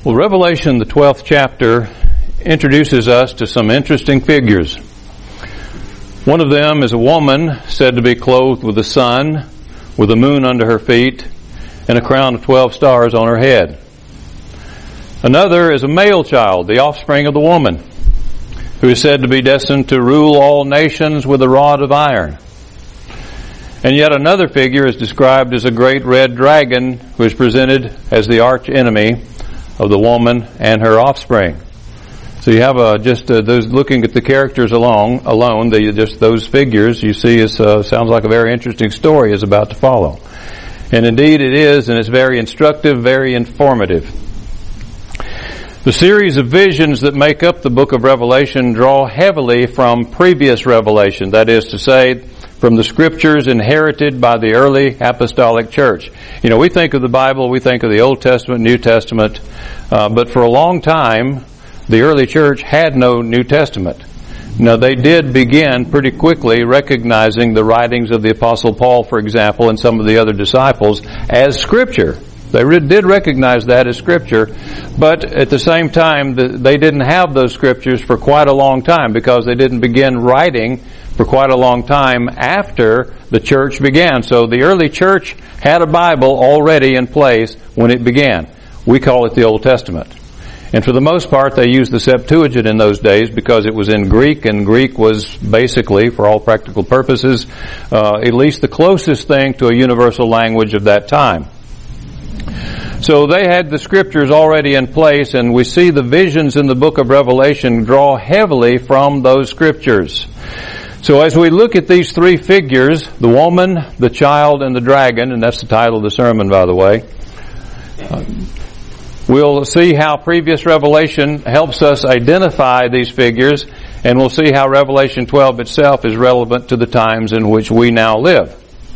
Well, Revelation, the 12th chapter, introduces us to some interesting figures. One of them is a woman said to be clothed with the sun, with the moon under her feet, and a crown of 12 stars on her head. Another is a male child, the offspring of the woman, who is said to be destined to rule all nations with a rod of iron. And yet another figure is described as a great red dragon, who is presented as the arch enemy of the woman and her offspring. So you have those looking at the characters alone. Those figures you see sounds like a very interesting story is about to follow, and indeed it is, and it's very instructive, very informative. The series of visions that make up the book of Revelation draw heavily from previous revelation, that is to say, from the scriptures inherited by the early apostolic church. You know, we think of the Bible, we think of the Old Testament, New Testament, but for a long time, the early church had no New Testament. Now, they did begin pretty quickly recognizing the writings of the Apostle Paul, for example, and some of the other disciples as Scripture. They did recognize that as Scripture, but at the same time, they didn't have those Scriptures for quite a long time because they didn't begin writing for quite a long time after the church began. So the early church had a Bible already in place when it began. We call it the Old Testament. And for the most part, they used the Septuagint in those days because it was in Greek, and Greek was basically, for all practical purposes, at least the closest thing to a universal language of that time. So they had the scriptures already in place, and we see the visions in the book of Revelation draw heavily from those scriptures. So as we look at these three figures, the woman, the child, and the dragon, and that's the title of the sermon, by the way, we'll see how previous revelation helps us identify these figures, and we'll see how Revelation 12 itself is relevant to the times in which we now live.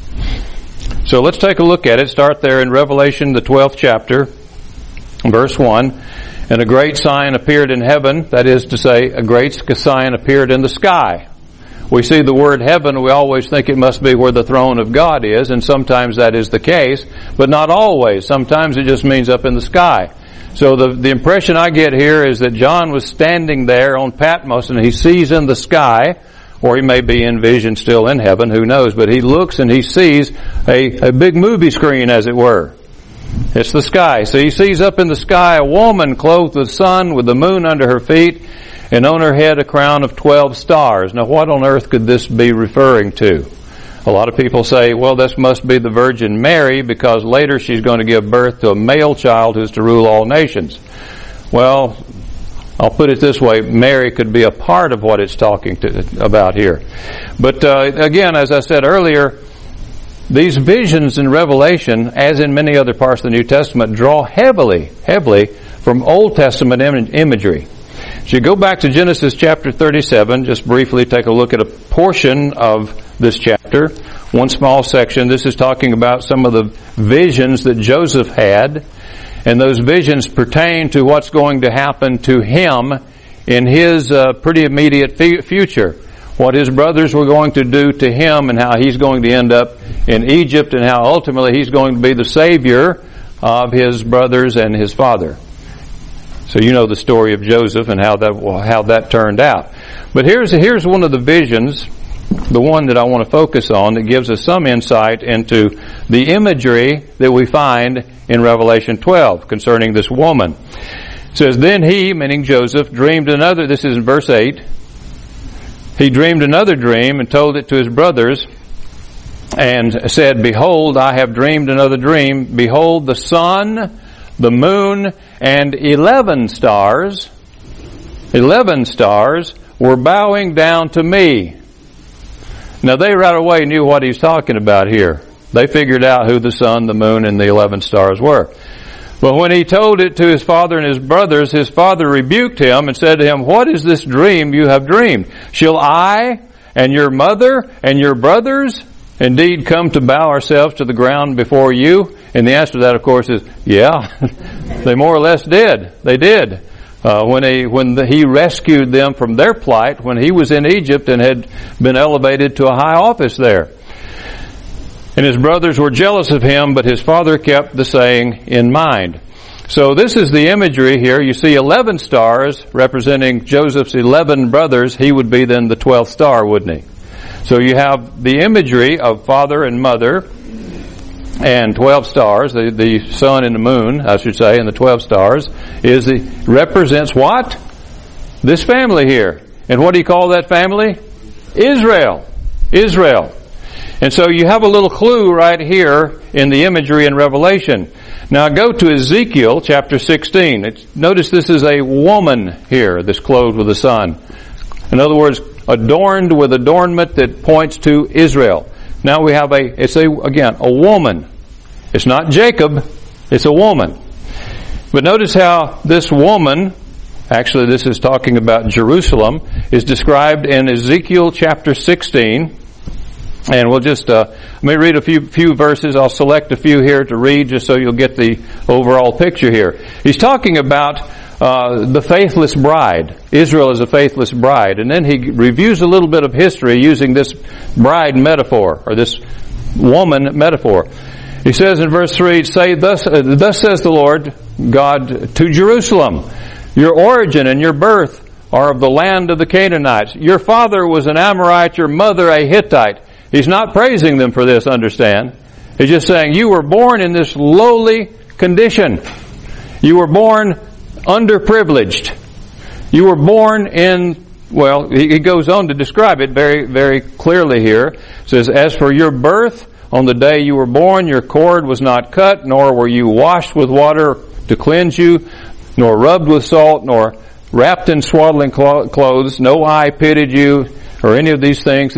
So let's take a look at it. Start there in Revelation, the 12th chapter, verse 1. And a great sign appeared in heaven, that is to say, a great sign appeared in the sky. We see the word heaven, we always think it must be where the throne of God is, and sometimes that is the case, but not always. Sometimes it just means up in the sky. So the impression I get here is that John was standing there on Patmos, and he sees in the sky, or he may be in vision still in heaven, who knows, but he looks and he sees a big movie screen, as it were. It's the sky. So he sees up in the sky a woman clothed with sun, with the moon under her feet, and on her head a crown of 12 stars. Now, what on earth could this be referring to? A lot of people say, well, this must be the Virgin Mary, because later she's going to give birth to a male child who's to rule all nations. Well, I'll put it this way, Mary could be a part of what it's talking about here. But again, as I said earlier, these visions in Revelation, as in many other parts of the New Testament, draw heavily from Old Testament imagery. So you go back to Genesis chapter 37, just briefly take a look at a portion of this chapter, one small section. This is talking about some of the visions that Joseph had, and those visions pertain to what's going to happen to him in his pretty immediate future. What his brothers were going to do to him, and how he's going to end up in Egypt, and how ultimately he's going to be the savior of his brothers and his father. So you know the story of Joseph and how that turned out. But here's one of the visions, the one that I want to focus on, that gives us some insight into the imagery that we find in Revelation 12 concerning this woman. It says, then he, meaning Joseph, dreamed another, this is in verse 8, he dreamed another dream and told it to his brothers and said, behold, I have dreamed another dream. Behold, the sun, the moon, and 11 stars were bowing down to me. Now they right away knew what he's talking about here. They figured out who the sun, the moon, and the 11 stars were. But when he told it to his father and his brothers, his father rebuked him and said to him, what is this dream you have dreamed? Shall I and your mother and your brothers indeed come to bow ourselves to the ground before you? And the answer to that, of course, is, yeah, they more or less did. They did. When he rescued them from their plight, when he was in Egypt and had been elevated to a high office there. And his brothers were jealous of him, but his father kept the saying in mind. So this is the imagery here. You see 11 stars representing Joseph's 11 brothers. He would be then the 12th star, wouldn't he? So you have the imagery of father and mother and 12 stars, the sun and the moon, I should say, and the 12 stars represents what? This family here. And what do you call that family? Israel. Israel. And so you have a little clue right here in the imagery in Revelation. Now go to Ezekiel chapter 16. Notice this is a woman here that's clothed with the sun. In other words, adorned with adornment that points to Israel. Now we have a woman. It's not Jacob, it's a woman. But notice how this woman, actually this is talking about Jerusalem, is described in Ezekiel chapter 16. And we'll just, let me read a few verses. I'll select a few here to read just so you'll get the overall picture here. He's talking about the faithless bride. Israel is a faithless bride. And then he reviews a little bit of history using this bride metaphor, or this woman metaphor. He says in verse 3, thus says the Lord God to Jerusalem, your origin and your birth are of the land of the Canaanites. Your father was an Amorite, your mother a Hittite. He's not praising them for this, understand. He's just saying, you were born in this lowly condition. You were born underprivileged. You were born in, well, he goes on to describe it very, very clearly here. It says, as for your birth, on the day you were born, your cord was not cut, nor were you washed with water to cleanse you, nor rubbed with salt, nor wrapped in swaddling clothes. No eye pitied you, or any of these things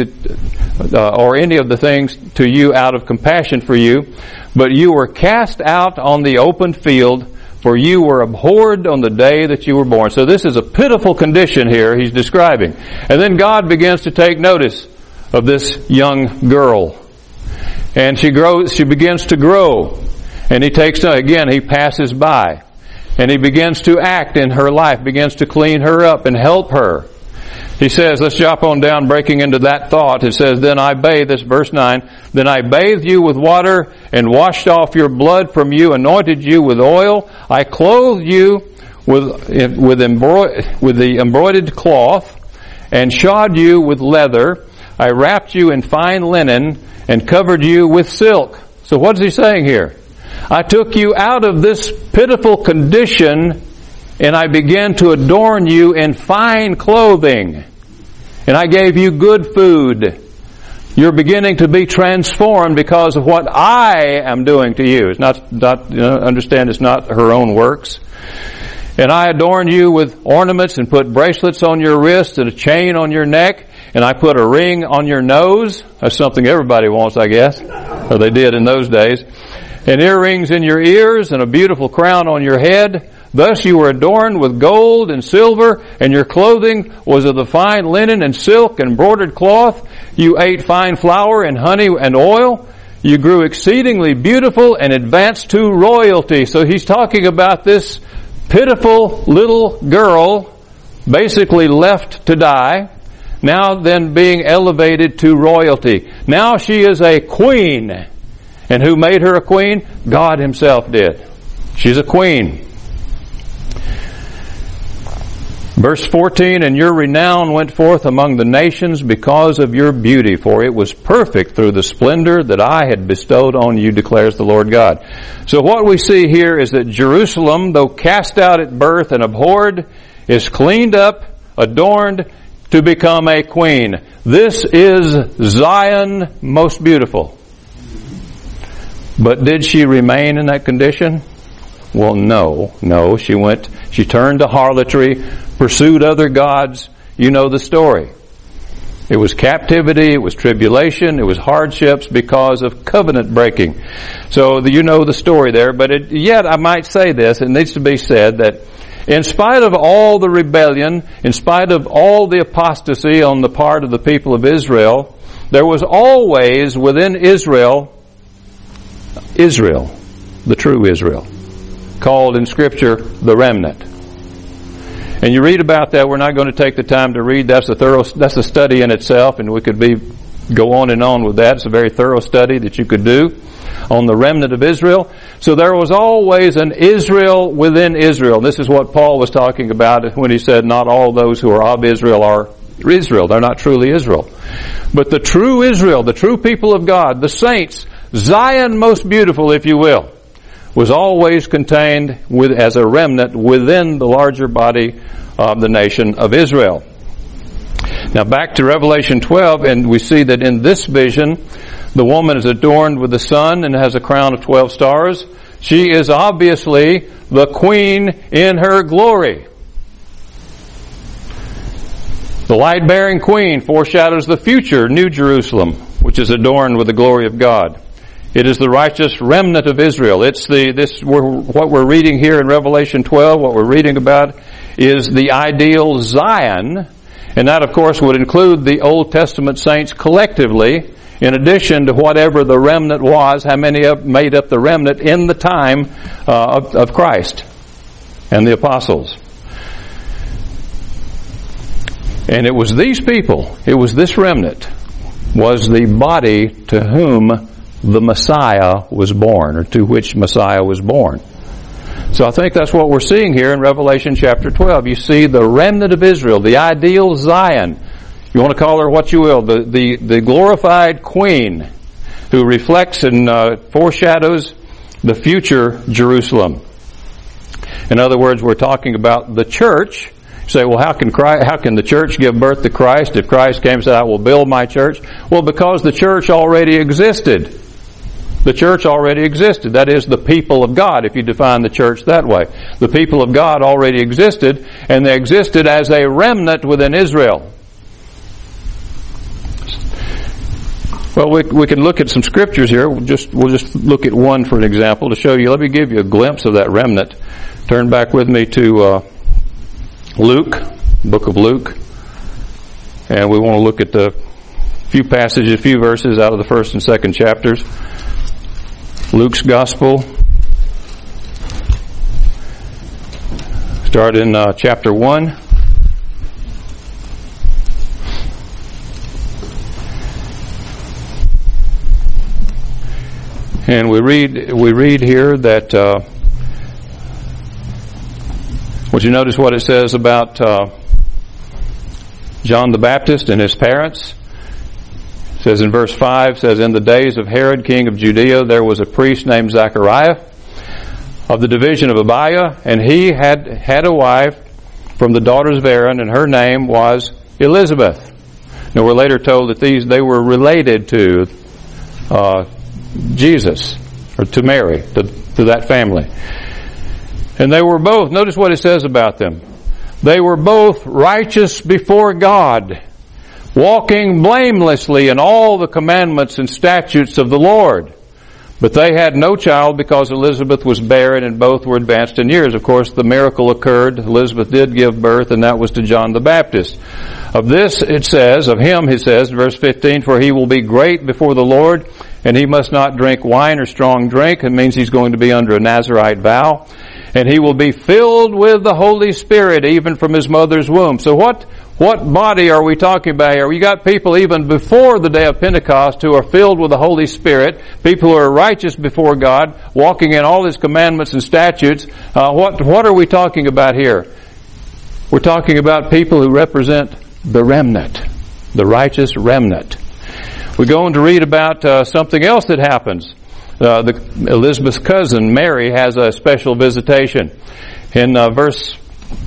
or any of the things to you out of compassion for you. But you were cast out on the open field, for you were abhorred on the day that you were born. So this is a pitiful condition here he's describing. And then God begins to take notice of this young girl. And she begins to grow. And he passes by. And he begins to act in her life, begins to clean her up and help her. He says, let's jump on down, breaking into that thought. It says, this verse 9, then I bathed you with water and washed off your blood from you, anointed you with oil. I clothed you with the embroidered cloth and shod you with leather. I wrapped you in fine linen and covered you with silk. So what is he saying here? I took you out of this pitiful condition and I began to adorn you in fine clothing. And I gave you good food. You're beginning to be transformed because of what I am doing to you. It's understand it's not her own works. And I adorned you with ornaments and put bracelets on your wrists and a chain on your neck. And I put a ring on your nose. That's something everybody wants, I guess. Or they did in those days. And earrings in your ears and a beautiful crown on your head. Thus you were adorned with gold and silver, and your clothing was of the fine linen and silk and embroidered cloth. You ate fine flour and honey and oil. You grew exceedingly beautiful and advanced to royalty. So he's talking about this pitiful little girl, basically left to die, now then being elevated to royalty. Now she is a queen. And who made her a queen? God himself did. She's a queen. Verse 14, and your renown went forth among the nations because of your beauty, for it was perfect through the splendor that I had bestowed on you, declares the Lord God. So what we see here is that Jerusalem, though cast out at birth and abhorred, is cleaned up, adorned to become a queen. This is Zion most beautiful. But did she remain in that condition? Well, no. She turned to harlotry, pursued other gods. You know the story. It was captivity, it was tribulation, it was hardships because of covenant breaking. So you know the story there. But yet I might say this, it needs to be said, that in spite of all the rebellion, in spite of all the apostasy on the part of the people of Israel, there was always within Israel, the true Israel, called in Scripture the remnant. And you read about that. We're not going to take the time to read. That's a study in itself, and we could be go on with that. It's a very thorough study that you could do on the remnant of Israel. So there was always an Israel within Israel. This is what Paul was talking about when he said not all those who are of Israel are Israel. They're not truly Israel. But the true Israel, the true people of God, the saints, Zion most beautiful, if you will, was always contained as a remnant within the larger body of the nation of Israel. Now back to Revelation 12, and we see that in this vision, the woman is adorned with the sun and has a crown of 12 stars. She is obviously the queen in her glory. The light-bearing queen foreshadows the future New Jerusalem, which is adorned with the glory of God. It is the righteous remnant of Israel. What we're reading here in Revelation 12, what we're reading about is the ideal Zion, and that of course would include the Old Testament saints collectively, in addition to whatever the remnant was, how many made up the remnant in the time of Christ and the apostles. And it was these people, it was this remnant, was the body to whom the Messiah was born, or to which Messiah was born. So I think that's what we're seeing here in Revelation chapter 12. You see the remnant of Israel, the ideal Zion. You want to call her what you will, the glorified queen who reflects and foreshadows the future Jerusalem. In other words, we're talking about the church. You say, well, how can the church give birth to Christ if Christ came and said, I will build my church? Well, because the church already existed. The church already existed. That is, the people of God, if you define the church that way. The people of God already existed, and they existed as a remnant within Israel. Well, we can look at some scriptures here. We'll just look at one for an example to show you. Let me give you a glimpse of that remnant. Turn back with me to Luke, book of Luke. And we want to look at a few verses out of the first and second chapters. Luke's Gospel. Start in chapter 1. And we read here that would you notice what it says about John the Baptist and his parents? It says in verse 5, says, in the days of Herod, king of Judea, there was a priest named Zachariah of the division of Abiah, and he had a wife from the daughters of Aaron, and her name was Elizabeth. Now we're later told that they were related to Jesus, or to Mary, to that family. And they were both, notice what it says about them. They were both righteous before God, walking blamelessly in all the commandments and statutes of the Lord. But they had no child because Elizabeth was barren and both were advanced in years. Of course, the miracle occurred. Elizabeth did give birth, and that was to John the Baptist. Of this it says, of him it says, verse 15, for he will be great before the Lord, and he must not drink wine or strong drink. It means he's going to be under a Nazirite vow. And he will be filled with the Holy Spirit even from his mother's womb. So what body are we talking about here? We got people even before the day of Pentecost who are filled with the Holy Spirit, people who are righteous before God, walking in all His commandments and statutes. What are we talking about here? We're talking about people who represent the remnant, the righteous remnant. We go on to read about something else that happens. Elizabeth's cousin, Mary, has a special visitation. In verse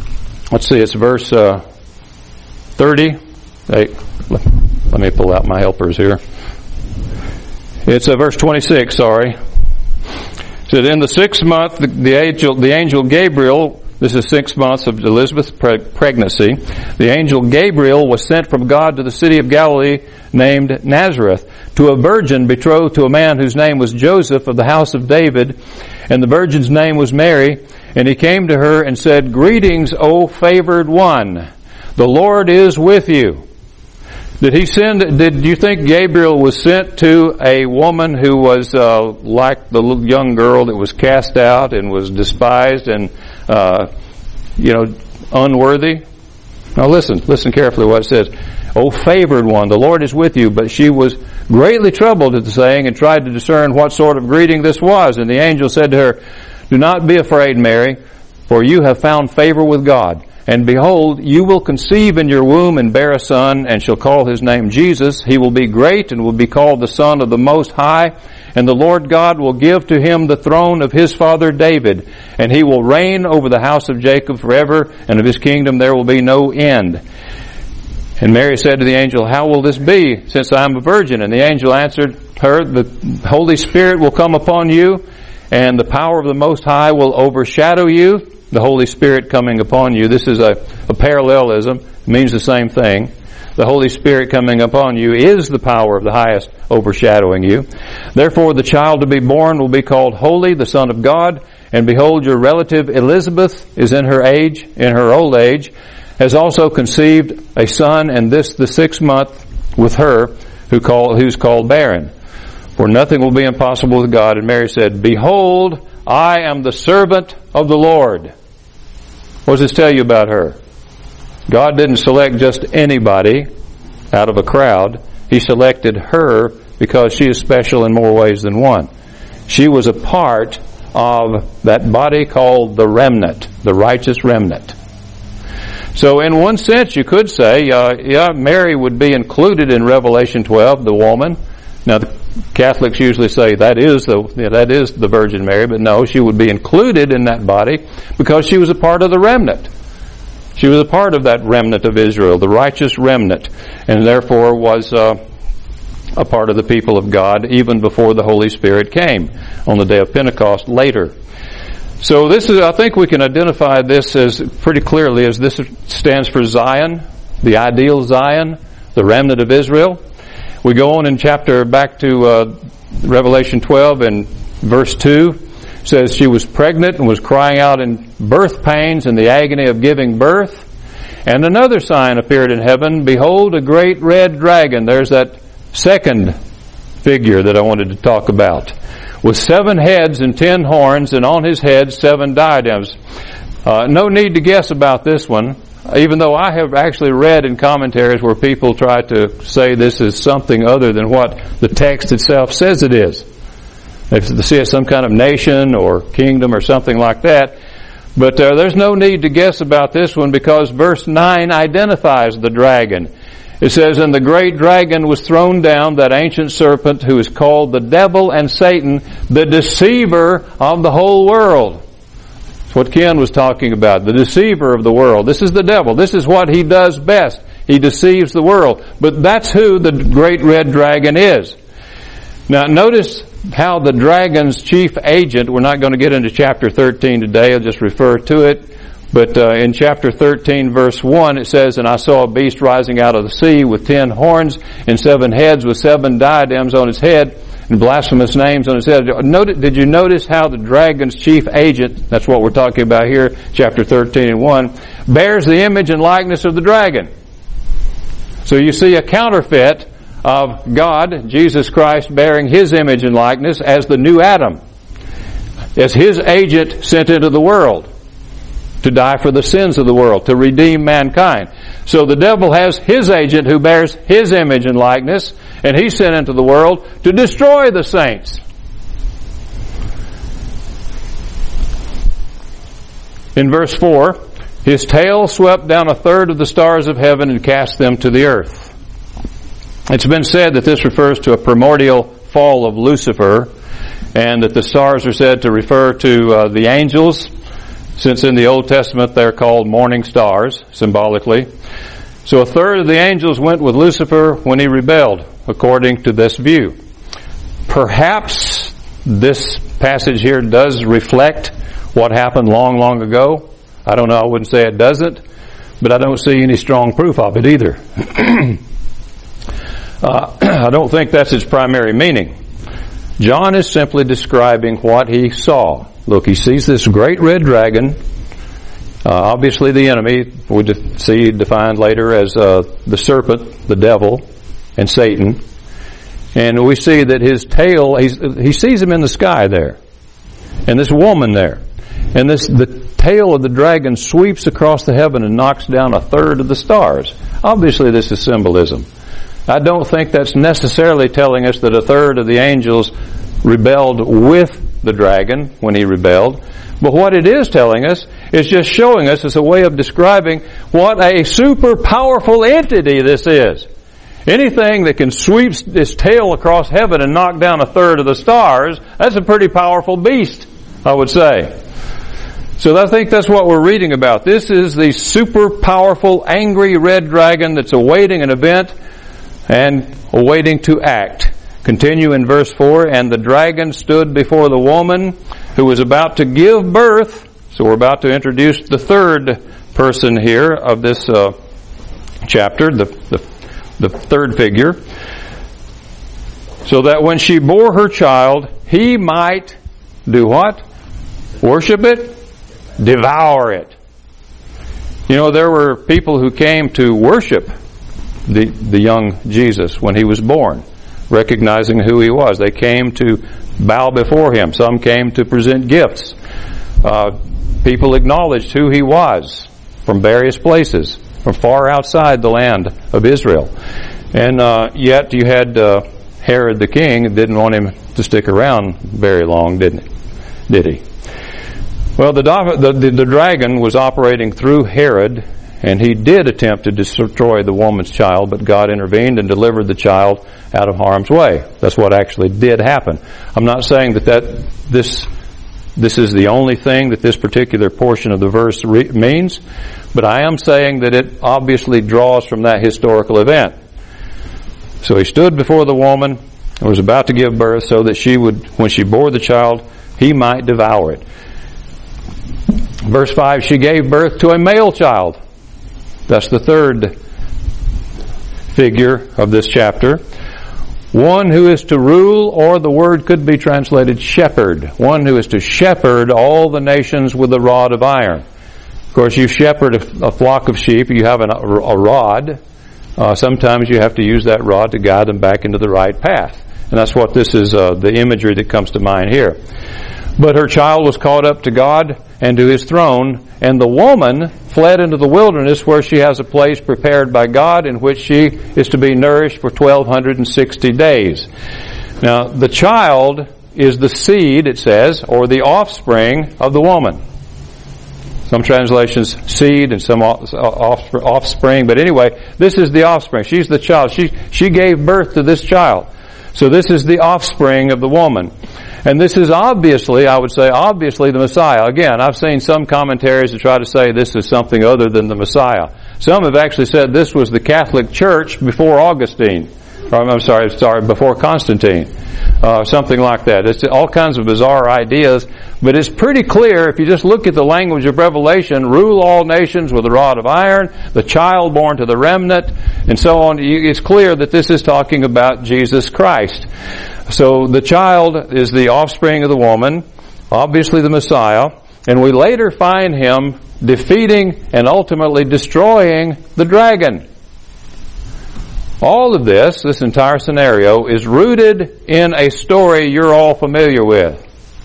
30. Let me pull out my helpers here. It's verse 26, sorry. It said, in the 6th month, the angel Gabriel, this is 6 months of Elizabeth's pregnancy, the angel Gabriel was sent from God to the city of Galilee named Nazareth, to a virgin betrothed to a man whose name was Joseph of the house of David, and the virgin's name was Mary. And he came to her and said, greetings, O favored one, the Lord is with you. Did you think Gabriel was sent to a woman who was like the young girl that was cast out and was despised and unworthy? Now listen carefully what it says. O favored one, the Lord is with you. But she was greatly troubled at the saying and tried to discern what sort of greeting this was. And the angel said to her, Do not be afraid, Mary, for you have found favor with God. And behold, you will conceive in your womb and bear a son, and shall call his name Jesus. He will be great and will be called the Son of the Most High. And the Lord God will give to him the throne of his father David, and he will reign over the house of Jacob forever, and of his kingdom there will be no end. And Mary said to the angel, How will this be, since I am a virgin? And the angel answered her, The Holy Spirit will come upon you, and the power of the Most High will overshadow you. The Holy Spirit coming upon you. This is a parallelism. It means the same thing. The Holy Spirit coming upon you is the power of the highest overshadowing you. Therefore the child to be born will be called Holy, the Son of God. And behold, your relative Elizabeth is in her old age, has also conceived a son, and this the 6th month with her who's called barren. For nothing will be impossible with God. And Mary said, Behold, I am the servant of the Lord. What does this tell you about her? God didn't select just anybody out of a crowd. He selected her because she is special in more ways than one. She was a part of that body called the remnant, the righteous remnant. So in one sense you could say, Mary would be included in Revelation 12, the woman. Now the Catholics usually say that is the Virgin Mary, but no, she would be included in that body because she was a part of the remnant. She was a part of that remnant of Israel, the righteous remnant, and therefore was a part of the people of God even before the Holy Spirit came on the day of Pentecost later. So I think we can identify this as pretty clearly as this stands for Zion, the ideal Zion, the remnant of Israel. We go on in back to Revelation 12 and verse 2. Says she was pregnant and was crying out in birth pains and the agony of giving birth. And another sign appeared in heaven. Behold, a great red dragon. There's that second figure that I wanted to talk about. With 7 heads and 10 horns, and on his head 7 diadems. No need to guess about this one, even though I have actually read in commentaries where people try to say this is something other than what the text itself says it is. They see it as some kind of nation or kingdom or something like that. But there's no need to guess about this one because verse 9 identifies the dragon. It says, And the great dragon was thrown down, that ancient serpent who is called the devil and Satan, the deceiver of the whole world. That's what Ken was talking about, the deceiver of the world. This is the devil. This is what he does best. He deceives the world. But that's who the great red dragon is. Now notice how the dragon's chief agent, we're not going to get into chapter 13 today, I'll just refer to it, but in chapter 13 verse 1 it says, And I saw a beast rising out of the sea with 10 horns and 7 heads with 7 diadems on his head and blasphemous names on his head. Did you notice how the dragon's chief agent, that's what we're talking about here, chapter 13 and 1, bears the image and likeness of the dragon? So you see a counterfeit of God, Jesus Christ, bearing His image and likeness as the new Adam, as His agent sent into the world to die for the sins of the world, to redeem mankind. So the devil has his agent who bears his image and likeness, and he's sent into the world to destroy the saints. In verse 4, His tail swept down 1/3 of the stars of heaven and cast them to the earth. It's been said that this refers to a primordial fall of Lucifer, and that the stars are said to refer to the angels, since in the Old Testament they're called morning stars, symbolically. So 1/3 of the angels went with Lucifer when he rebelled, according to this view. Perhaps this passage here does reflect what happened long, long ago. I don't know, I wouldn't say it doesn't, but I don't see any strong proof of it either. I don't think that's its primary meaning. John is simply describing what he saw. Look, he sees this great red dragon, obviously the enemy, we see defined later as the serpent, the devil, and Satan. And we see that his tail, he sees him in the sky there, and this woman there. And the tail of the dragon sweeps across the heaven and knocks down a third of the stars. Obviously, this is symbolism. I don't think that's necessarily telling us that a third of the angels rebelled with the dragon when he rebelled. But what it is telling us is just showing us as a way of describing what a super powerful entity this is. Anything that can sweep its tail across heaven and knock down a third of the stars, that's a pretty powerful beast, I would say. So I think that's what we're reading about. This is the super powerful, angry red dragon that's awaiting an event and awaiting to act. Continue in verse 4, and the dragon stood before the woman who was about to give birth. So we're about to introduce the third person here of this chapter, the third figure. So that when she bore her child, he might do what? Worship it? Devour it. You know, there were people who came to worship the young Jesus when he was born, recognizing who he was. They came to bow before him. Some came to present gifts. People acknowledged who he was from various places, from far outside the land of Israel. And yet you had Herod the king and didn't want him to stick around very long, did he? Well, the dragon was operating through Herod, and he did attempt to destroy the woman's child, but God intervened and delivered the child out of harm's way. That's what actually did happen. I'm not saying that this is the only thing that this particular portion of the verse means, but I am saying that it obviously draws from that historical event. So he stood before the woman and was about to give birth so that she would, when she bore the child, he might devour it. Verse 5, she gave birth to a male child. That's the third figure of this chapter. One who is to rule, or the word could be translated shepherd. One who is to shepherd all the nations with a rod of iron. Of course, you shepherd a flock of sheep, you have a rod. Sometimes you have to use that rod to guide them back into the right path. And that's what this is, the imagery that comes to mind here. But her child was caught up to God and to his throne, and the woman fled into the wilderness where she has a place prepared by God in which she is to be nourished for 1,260 days. Now, the child is the seed, it says, or the offspring of the woman. Some translations seed and some offspring, but anyway, this is the offspring. She's the child. She gave birth to this child. So this is the offspring of the woman. And this is obviously, I would say, obviously the Messiah. Again, I've seen some commentaries that try to say this is something other than the Messiah. Some have actually said this was the Catholic Church before Augustine. Before Constantine. Something like that. It's all kinds of bizarre ideas, but it's pretty clear if you just look at the language of Revelation, rule all nations with a rod of iron, the child born to the remnant, and so on. It's clear that this is talking about Jesus Christ. So the child is the offspring of the woman, obviously the Messiah, and we later find him defeating and ultimately destroying the dragon. All of this entire scenario, is rooted in a story you're all familiar with.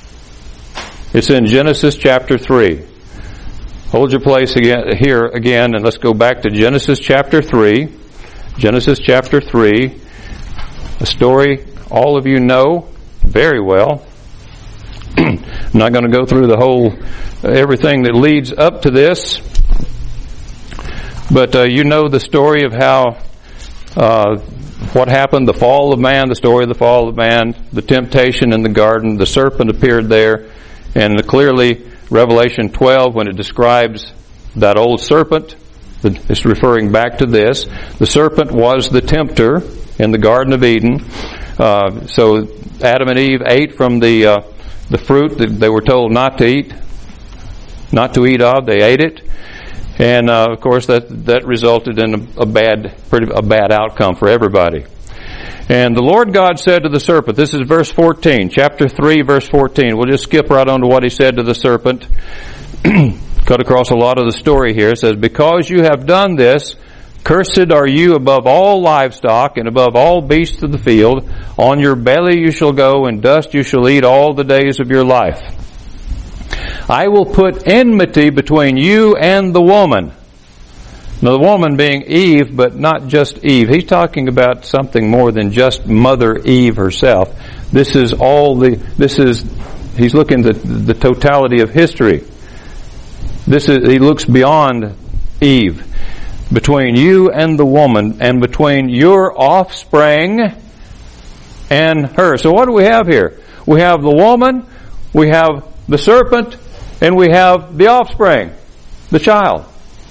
It's in Genesis chapter 3. Hold your place here again, and let's go back to Genesis chapter 3. Genesis chapter 3, a story all of you know very well. I'm not going to go through everything that leads up to this, but you know the story of how what happened, the fall of man, the story of the fall of man, the temptation in the garden, the serpent appeared there, and clearly Revelation 12, when it describes that old serpent, it's referring back to this. The serpent was the tempter in the Garden of Eden. So Adam and Eve ate from the fruit that they were told not to eat of. They ate it. And of course, that resulted in a bad outcome for everybody. And the Lord God said to the serpent, this is verse 14, chapter 3, verse 14. We'll just skip right on to what he said to the serpent. Cut across a lot of the story here. It says, because you have done this, cursed are you above all livestock and above all beasts of the field. On your belly you shall go, and dust you shall eat all the days of your life. I will put enmity between you and the woman. Now, the woman being Eve, but not just Eve. He's talking about something more than just Mother Eve herself. He's looking at the totality of history. He looks beyond Eve. Between you and the woman, and between your offspring and her. So what do we have here? We have the woman, we have the serpent, and we have the offspring, the child.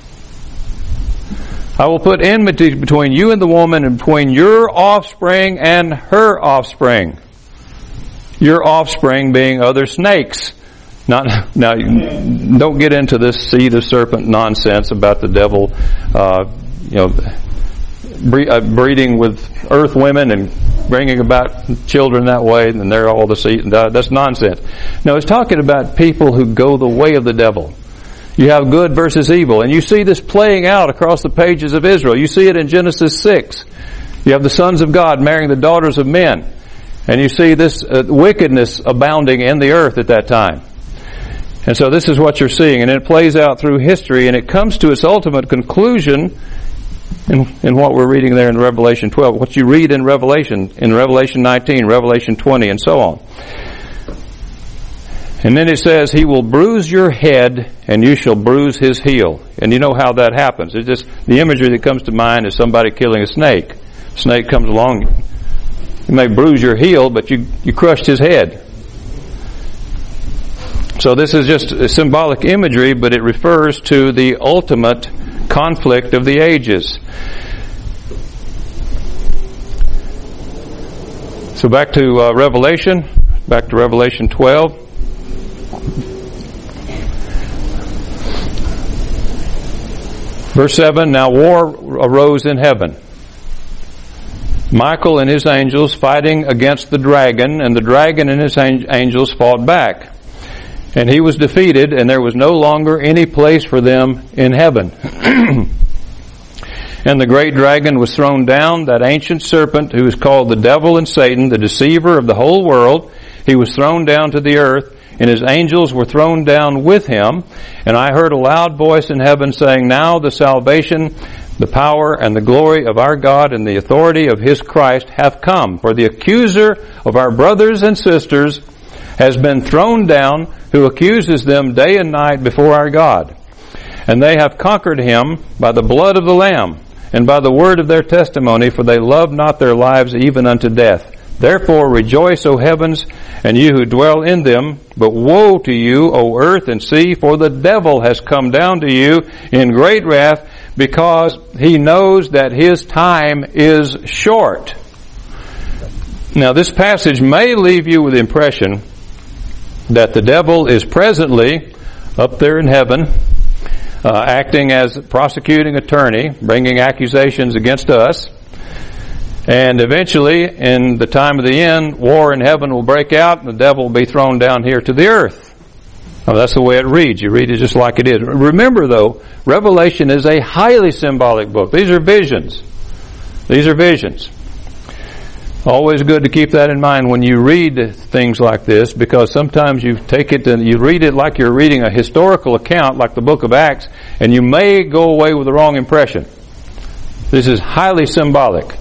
I will put enmity between you and the woman, and between your offspring and her offspring. Your offspring being other snakes. Now, don't get into this seed of serpent nonsense about the devil, breeding with earth women and bringing about children that way, and they're all the seed. That's nonsense. No, it's talking about people who go the way of the devil. You have good versus evil, and you see this playing out across the pages of Israel. You see it in Genesis 6. You have the sons of God marrying the daughters of men, and you see this wickedness abounding in the earth at that time. And so this is what you're seeing, and it plays out through history, and it comes to its ultimate conclusion in what we're reading there in Revelation 12, what you read in Revelation 19, Revelation 20, and so on. And then it says, he will bruise your head, and you shall bruise his heel. And you know how that happens. It's just, the imagery that comes to mind is somebody killing a snake. A snake comes along, you may bruise your heel, but you crushed his head. So this is just a symbolic imagery, but it refers to the ultimate conflict of the ages. So back to Revelation 12. Verse 7, now war arose in heaven. Michael and his angels fighting against the dragon, and the dragon and his angels fought back. And he was defeated, and there was no longer any place for them in heaven. And the great dragon was thrown down, that ancient serpent who is called the devil and Satan, the deceiver of the whole world. He was thrown down to the earth, and his angels were thrown down with him. And I heard a loud voice in heaven saying, now the salvation, the power, and the glory of our God and the authority of his Christ have come. For the accuser of our brothers and sisters has been thrown down, who accuses them day and night before our God. And they have conquered him by the blood of the Lamb, and by the word of their testimony, for they love not their lives even unto death. Therefore rejoice, O heavens, and you who dwell in them. But woe to you, O earth and sea, for the devil has come down to you in great wrath, because he knows that his time is short. Now this passage may leave you with the impression that the devil is presently up there in heaven, acting as prosecuting attorney, bringing accusations against us. And eventually, in the time of the end, war in heaven will break out, and the devil will be thrown down here to the earth. Now, that's the way it reads. You read it just like it is. Remember, though, Revelation is a highly symbolic book. These are visions. These are visions. Always good to keep that in mind when you read things like this, because sometimes you take it and you read it like you're reading a historical account, like the book of Acts, and you may go away with the wrong impression. This is highly symbolic.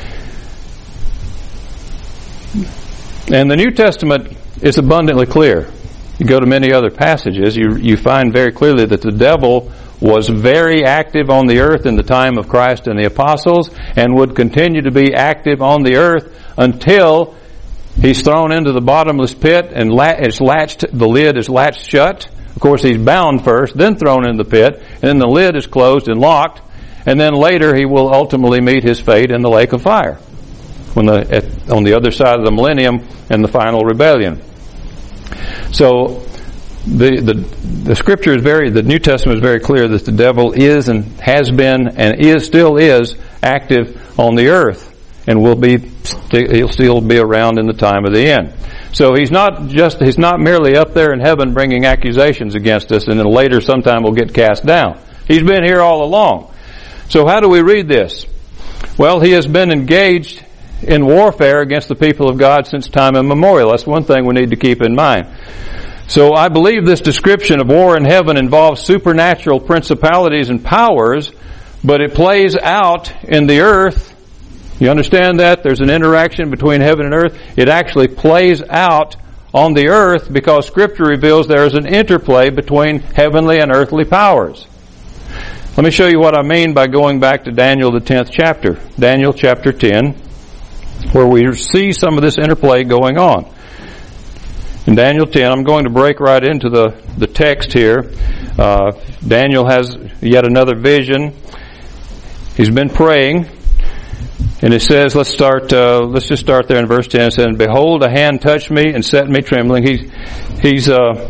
And the New Testament is abundantly clear. You go to many other passages, you find very clearly that the devil was very active on the earth in the time of Christ and the apostles, and would continue to be active on the earth until he's thrown into the bottomless pit and the lid is latched shut. Of course, he's bound first, then thrown in the pit, and then the lid is closed and locked, and then later he will ultimately meet his fate in the lake of fire on the other side of the millennium and the final rebellion. So the Scripture is the New Testament is very clear that the devil is and has been and still is active on the earth, and he'll still be around in the time of the end. So he's not merely up there in heaven bringing accusations against us, and then later sometime we'll get cast down. He's been here all along. So how do we read this? Well, he has been engaged in warfare against the people of God since time immemorial. That's one thing we need to keep in mind. So I believe this description of war in heaven involves supernatural principalities and powers, but it plays out in the earth. You understand that? There's an interaction between heaven and earth. It actually plays out on the earth because Scripture reveals there is an interplay between heavenly and earthly powers. Let me show you what I mean by going back to Daniel, the 10th chapter. Daniel chapter 10, where we see some of this interplay going on. In Daniel 10, I'm going to break right into the text here. Daniel has yet another vision. He's been praying. And it says, let's just start there in verse 10. It says, "And behold, a hand touched me and set me trembling." He's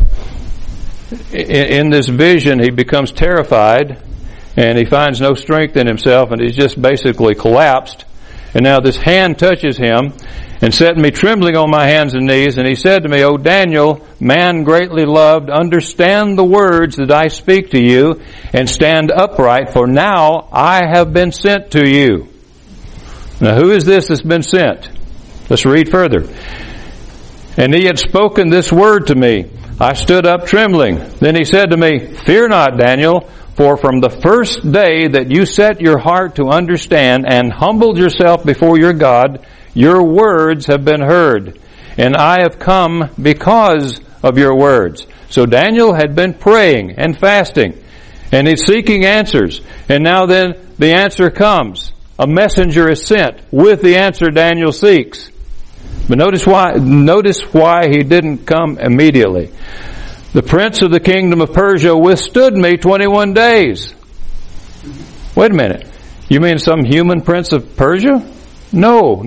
in this vision, he becomes terrified, and he finds no strength in himself, and he's just basically collapsed. And now this hand touches him, and set me trembling on my hands and knees. And he said to me, "O Daniel, man greatly loved, understand the words that I speak to you, and stand upright, for now I have been sent to you." Now who is this that's been sent? Let's read further. "And he had spoken this word to me. I stood up trembling. Then he said to me, Fear not, Daniel, for from the first day that you set your heart to understand and humbled yourself before your God, your words have been heard, and I have come because of your words." So Daniel had been praying and fasting, and he's seeking answers. And now then the answer comes. A messenger is sent with the answer Daniel seeks. But notice why he didn't come immediately. "The prince of the kingdom of Persia withstood me 21 days. Wait a minute. You mean some human prince of Persia? No.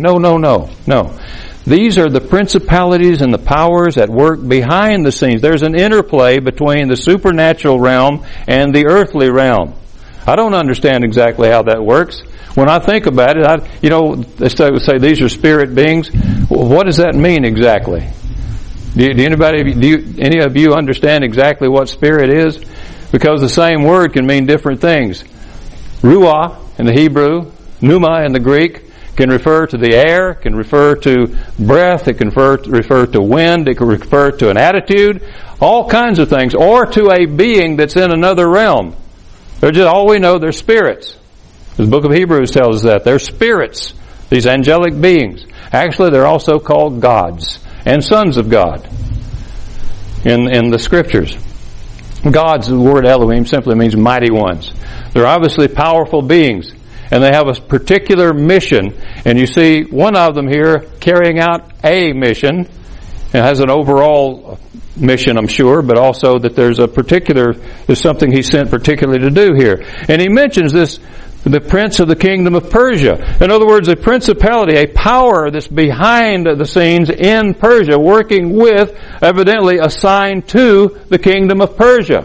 These are the principalities and the powers at work behind the scenes. There's an interplay between the supernatural realm and the earthly realm. I don't understand exactly how that works. When I think about it, they say these are spirit beings. What does that mean exactly? Do any of you understand exactly what spirit is? Because the same word can mean different things. Ruah in the Hebrew, pneuma in the Greek, can refer to the air, can refer to breath, it can refer to wind, it can refer to an attitude, all kinds of things, or to a being that's in another realm. They're just, all we know, they're spirits. The book of Hebrews tells us that. They're spirits, these angelic beings. Actually, they're also called gods and sons of God in the Scriptures. Gods, the word Elohim, simply means mighty ones. They're obviously powerful beings, and they have a particular mission. And you see one of them here carrying out a mission. It has an overall mission, I'm sure, but also that there's something he's sent particularly to do here. And he mentions this, the prince of the kingdom of Persia. In other words, a principality, a power that's behind the scenes in Persia, working with, evidently assigned to the kingdom of Persia.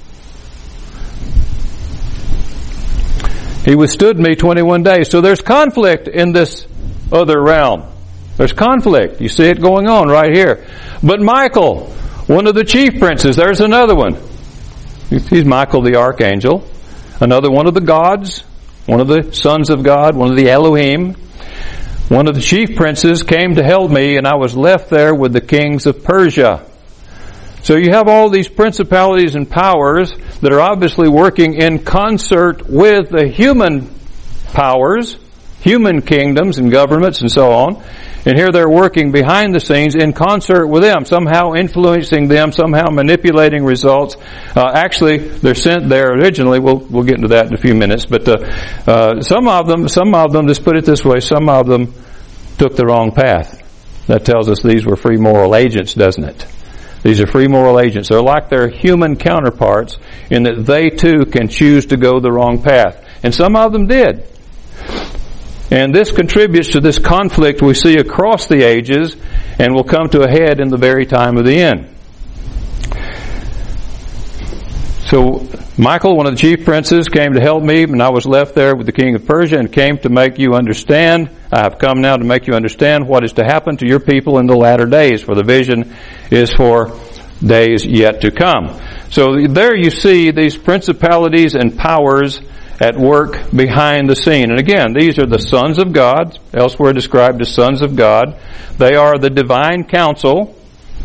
He withstood me 21 days. So there's conflict in this other realm. There's conflict. You see it going on right here. But Michael, one of the chief princes, there's another one. He's Michael the archangel. Another one of the gods. One of the sons of God, one of the Elohim, one of the chief princes came to help me, and I was left there with the kings of Persia. So you have all these principalities and powers that are obviously working in concert with the human powers, human kingdoms and governments and so on. And here they're working behind the scenes in concert with them, somehow influencing them, somehow manipulating results. Actually, they're sent there originally. We'll get into that in a few minutes. But some of them, let's put it this way, some of them took the wrong path. That tells us these were free moral agents, doesn't it? These are free moral agents. They're like their human counterparts in that they too can choose to go the wrong path. And some of them did. And this contributes to this conflict we see across the ages and will come to a head in the very time of the end. So Michael, one of the chief princes, came to help me, and I was left there with the king of Persia and came to make you understand. I have come now to make you understand what is to happen to your people in the latter days, for the vision is for days yet to come. So there you see these principalities and powers at work behind the scene. And again, these are the sons of God, elsewhere described as sons of God. They are the divine council.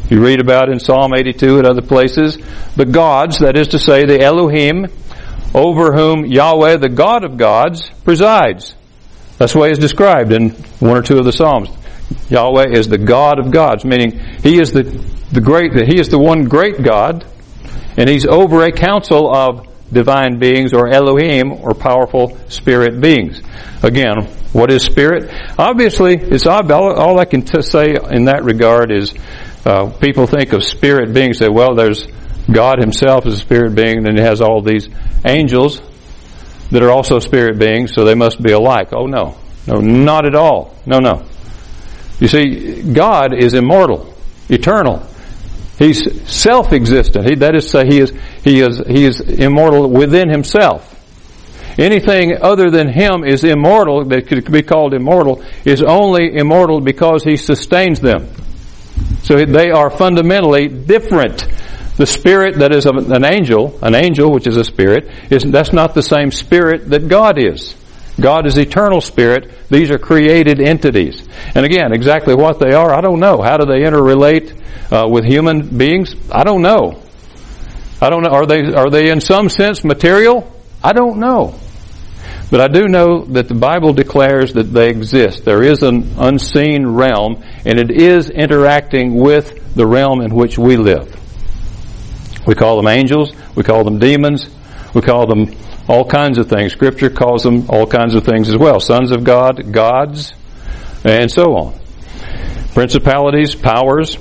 You read about in Psalm 82 and other places, the gods, that is to say, the Elohim, over whom Yahweh, the God of gods, presides. That's the way it's described in one or two of the Psalms. Yahweh is the God of gods, meaning He is He is the one great God, and He's over a council of divine beings, or Elohim, or powerful spirit beings. Again, what is spirit? Obviously, it's all I can say in that regard is people think of spirit beings, say, well, there's God Himself is a spirit being, and then He has all these angels that are also spirit beings, so they must be alike. Oh, no. No, not at all. No. You see, God is immortal, eternal. He's self-existent. That is to say, He is immortal within Himself. Anything other than Him is immortal, that could be called immortal, is only immortal because He sustains them. So they are fundamentally different. The spirit that is of an angel, which is a spirit, that's not the same spirit that God is. God is eternal spirit. These are created entities. And again, exactly what they are, I don't know. How do they interrelate with human beings? I don't know. Are they in some sense material? I don't know. But I do know that the Bible declares that they exist. There is an unseen realm, and it is interacting with the realm in which we live. We call them angels, we call them demons, we call them all kinds of things. Scripture calls them all kinds of things as well. Sons of God, gods, and so on. Principalities, powers.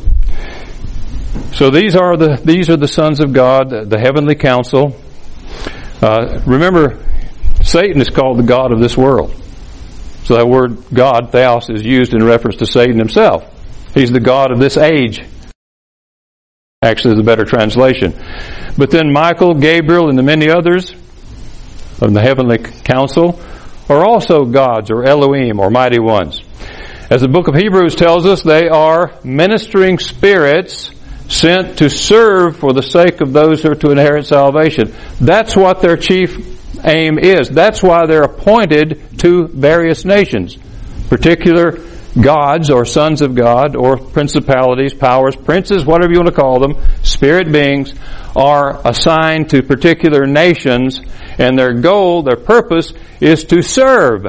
So these are the sons of God, the heavenly council. Remember, Satan is called the god of this world. So that word God, theos, is used in reference to Satan himself. He's the god of this age. Actually, is a better translation. But then Michael, Gabriel, and the many others of the heavenly council are also gods, or Elohim, or mighty ones. As the book of Hebrews tells us, they are ministering spirits sent to serve for the sake of those who are to inherit salvation. That's what their chief aim is. That's why they're appointed to various nations. Particular gods, or sons of God, or principalities, powers, princes, whatever you want to call them, spirit beings, are assigned to particular nations, and their goal, their purpose, is to serve.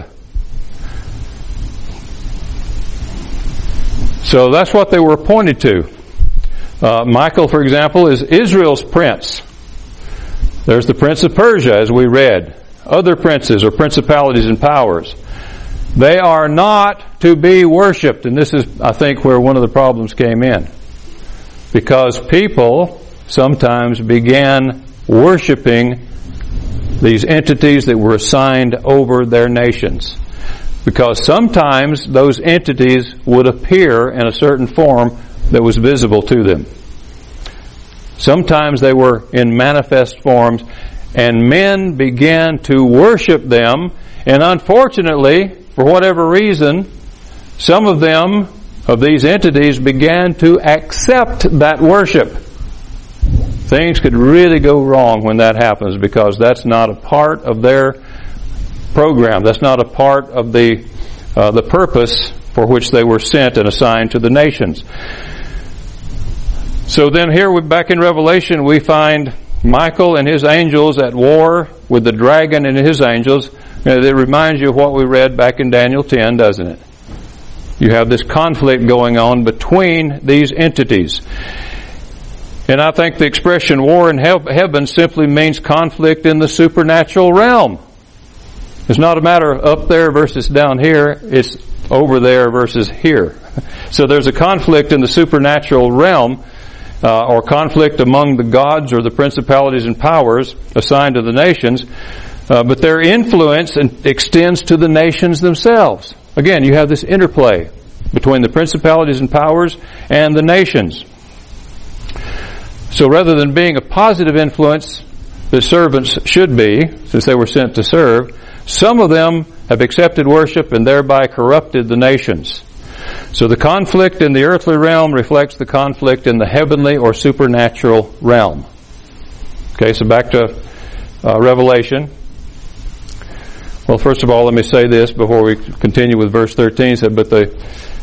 So that's what they were appointed to. Michael, for example, is Israel's prince. There's the prince of Persia, as we read. Other princes, or principalities and powers. They are not to be worshipped. And this is, I think, where one of the problems came in. Because people sometimes began worshiping these entities that were assigned over their nations. Because sometimes those entities would appear in a certain form that was visible to them. Sometimes they were in manifest forms, and men began to worship them, and unfortunately, for whatever reason, some of them, of these entities, began to accept that worship. Things could really go wrong when that happens, because that's not a part of their program. That's not a part of the purpose for which they were sent and assigned to the nations. So then here, back in Revelation, we find Michael and his angels at war with the dragon and his angels. It reminds you of what we read back in Daniel 10, doesn't it? You have this conflict going on between these entities. And I think the expression war in heaven simply means conflict in the supernatural realm. It's not a matter of up there versus down here. It's over there versus here. So there's a conflict in the supernatural realm, or conflict among the gods or the principalities and powers assigned to the nations. But their influence extends to the nations themselves. Again, you have this interplay between the principalities and powers and the nations. So rather than being a positive influence, the servants should be, since they were sent to serve, some of them have accepted worship and thereby corrupted the nations. So the conflict in the earthly realm reflects the conflict in the heavenly or supernatural realm. Okay, so back to Revelation. Well, first of all, let me say this before we continue with verse 13. But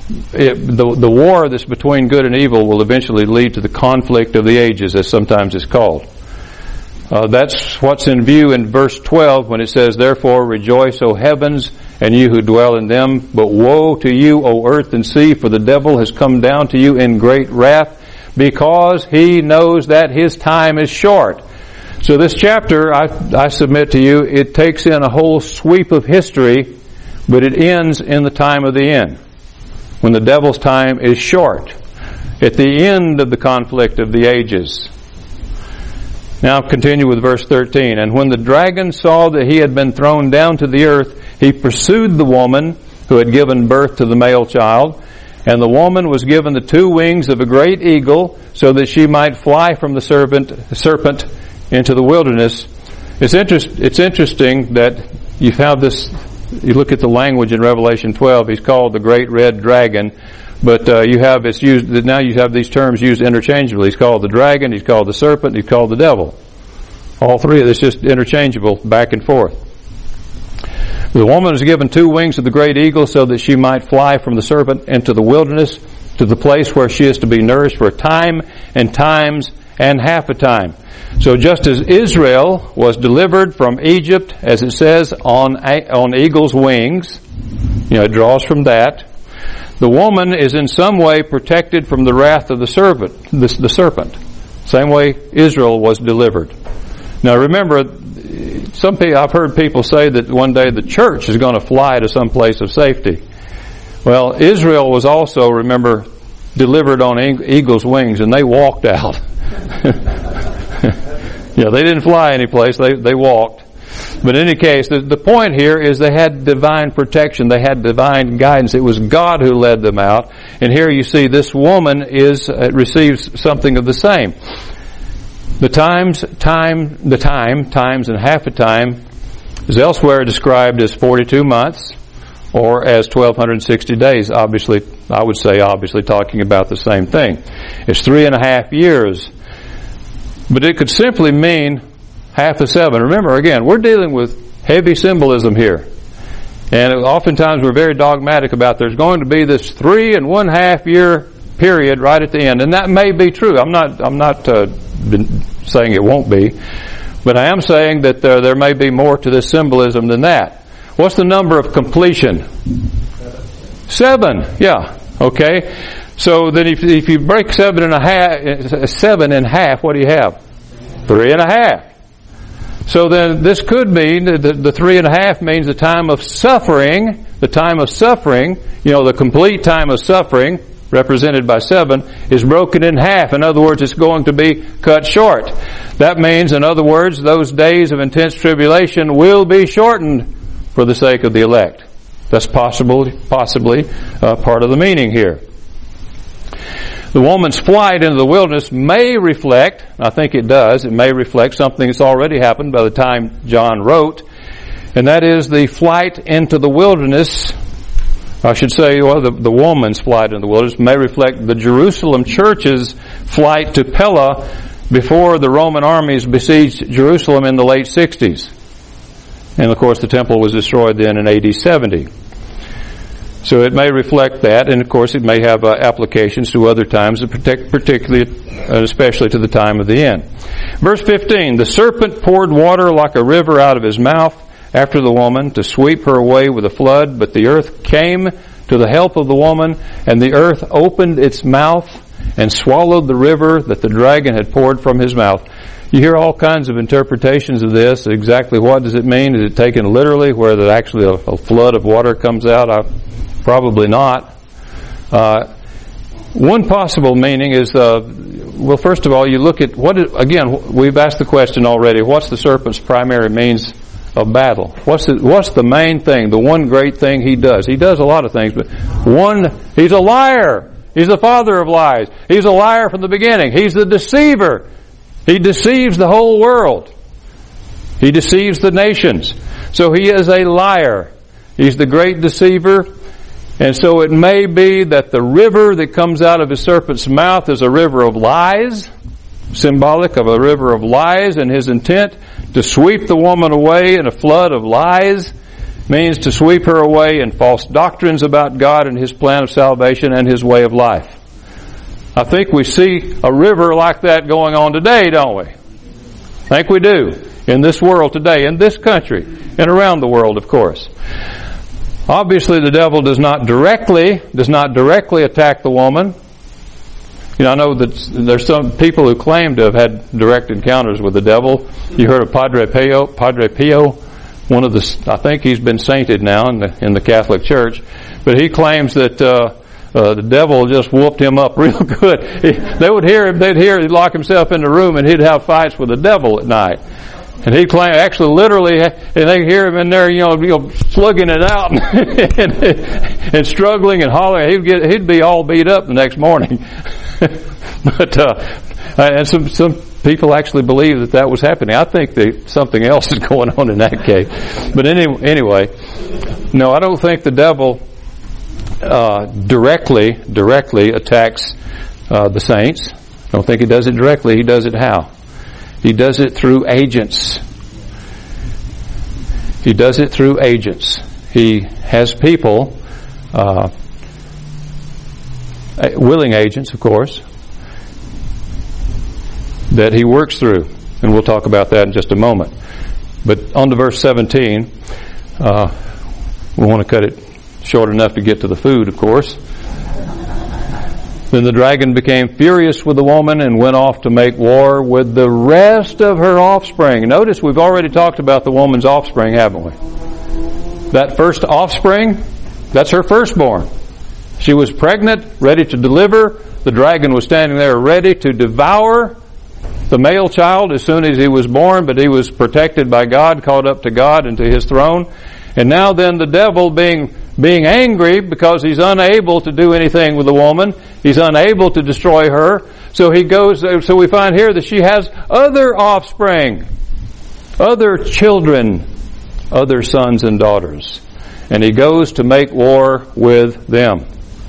the war that's between good and evil will eventually lead to the conflict of the ages, as sometimes it's called. That's what's in view in verse 12 when it says, "Therefore rejoice, O heavens, and you who dwell in them. But woe to you, O earth and sea, for the devil has come down to you in great wrath, because he knows that his time is short." So this chapter, I submit to you, it takes in a whole sweep of history, but it ends in the time of the end, when the devil's time is short, at the end of the conflict of the ages. Now continue with verse 13. "And when the dragon saw that he had been thrown down to the earth, he pursued the woman who had given birth to the male child. And the woman was given the 2 wings of a great eagle, so that she might fly from the serpent into the wilderness." It's interesting that you have this. You look at the language in Revelation 12. He's called the great red dragon, but it's used now. You have these terms used interchangeably. He's called the dragon. He's called the serpent. He's called the devil. All three of this just interchangeable back and forth. The woman was given 2 wings of the great eagle, so that she might fly from the serpent into the wilderness, to the place where she is to be nourished for a time and times and half a time. So just as Israel was delivered from Egypt, as it says, on eagle's wings, it draws from that, the woman is in some way protected from the wrath of the serpent. Same way Israel was delivered. Now remember, I've heard people say that one day the church is going to fly to some place of safety. Well, Israel was also, remember, delivered on eagle's wings, and they walked out. They didn't fly any place, they walked. But in any case, the point here is they had divine protection, they had divine guidance. It was God who led them out. And here you see this woman receives something of the same. The times and half a time is elsewhere described as 42 months or as 1,260 days. Obviously talking about the same thing. It's 3.5 years. But it could simply mean half a 7. Remember, again, we're dealing with heavy symbolism here. And oftentimes we're very dogmatic about there's going to be this 3.5 year period right at the end. And that may be true. I'm not saying it won't be. But I am saying that there may be more to this symbolism than that. What's the number of completion? 7. Yeah. Okay. So then if you break 7 in half, what do you have? 3.5. So then this could mean that the 3.5 means the time of suffering, the complete time of suffering, represented by 7, is broken in half. In other words, it's going to be cut short. That means, in other words, those days of intense tribulation will be shortened for the sake of the elect. That's possibly part of the meaning here. The woman's flight into the wilderness may reflect, I think it does, it may reflect something that's already happened by the time John wrote, and that is the flight into the wilderness. I should say, the woman's flight into the wilderness may reflect the Jerusalem church's flight to Pella before the Roman armies besieged Jerusalem in the late 60s. And of course the temple was destroyed then in AD 70. So it may reflect that, and of course it may have applications to other times, particularly and especially to the time of the end. Verse 15, "The serpent poured water like a river out of his mouth after the woman to sweep her away with a flood, but the earth came to the help of the woman, and the earth opened its mouth and swallowed the river that the dragon had poured from his mouth." You hear all kinds of interpretations of this. Exactly what does it mean? Is it taken literally, where actually a flood of water comes out? Probably not. One possible meaning is, first of all, you look at again, we've asked the question already, what's the serpent's primary means of battle? What's the main thing, the one great thing he does? He does a lot of things, but he's a liar. He's the father of lies. He's a liar from the beginning. He's the deceiver. He deceives the whole world. He deceives the nations. So he is a liar. He's the great deceiver. And so it may be that the river that comes out of his serpent's mouth is a river of lies, symbolic of a river of lies, and his intent to sweep the woman away in a flood of lies means to sweep her away in false doctrines about God and His plan of salvation and His way of life. I think we see a river like that going on today, don't we? I think we do. In this world today, in this country, and around the world, of course. Obviously, the devil does not directly attack the woman. You know, I know that there's some people who claim to have had direct encounters with the devil. You heard of Padre Pio, one of the, I think he's been sainted now in the Catholic Church, but he claims that the devil just whooped him up real good. He'd lock himself in the room and he'd have fights with the devil at night. And he claimed, actually, literally, and they hear him in there, slugging it out and struggling and hollering. He'd be all beat up the next morning. But and some people actually believe that was happening. I think that something else is going on in that case. But anyway, no, I don't think the devil directly attacks the saints. I don't think he does it directly. He does it how? He does it through agents. He does it through agents. He has people, willing agents, of course, that he works through. And we'll talk about that in just a moment. But on to verse 17, we want to cut it short enough to get to the food, of course. Then the dragon became furious with the woman and went off to make war with the rest of her offspring. Notice we've already talked about the woman's offspring, haven't we? That first offspring, that's her firstborn. She was pregnant, ready to deliver. The dragon was standing there ready to devour the male child as soon as he was born, but he was protected by God, called up to God and to His throne. And now then the devil being angry because he's unable to do anything with the woman, he's unable to destroy her, so he goes, so we find here that she has other offspring, other children, other sons and daughters. And he goes to make war with them.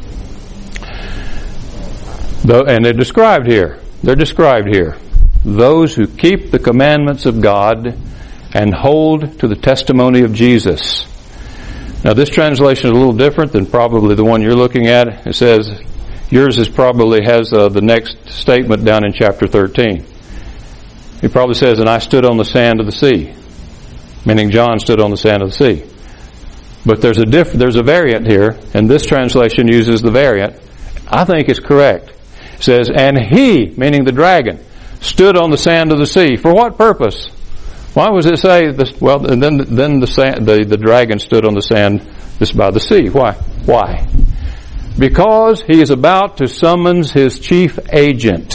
And they're described here. Those who keep the commandments of God and hold to the testimony of Jesus. Now this translation is a little different than probably the one you're looking at. It says, yours has the next statement down in chapter 13. It probably says, and I stood on the sand of the sea. Meaning John stood on the sand of the sea. But there's a variant here, and this translation uses the variant. I think it's correct. It says, and he, meaning the dragon, stood on the sand of the sea. For what purpose? Why was it say this? Well, and then the dragon stood on the sand just by the sea. Why? Because he is about to summons his chief agent,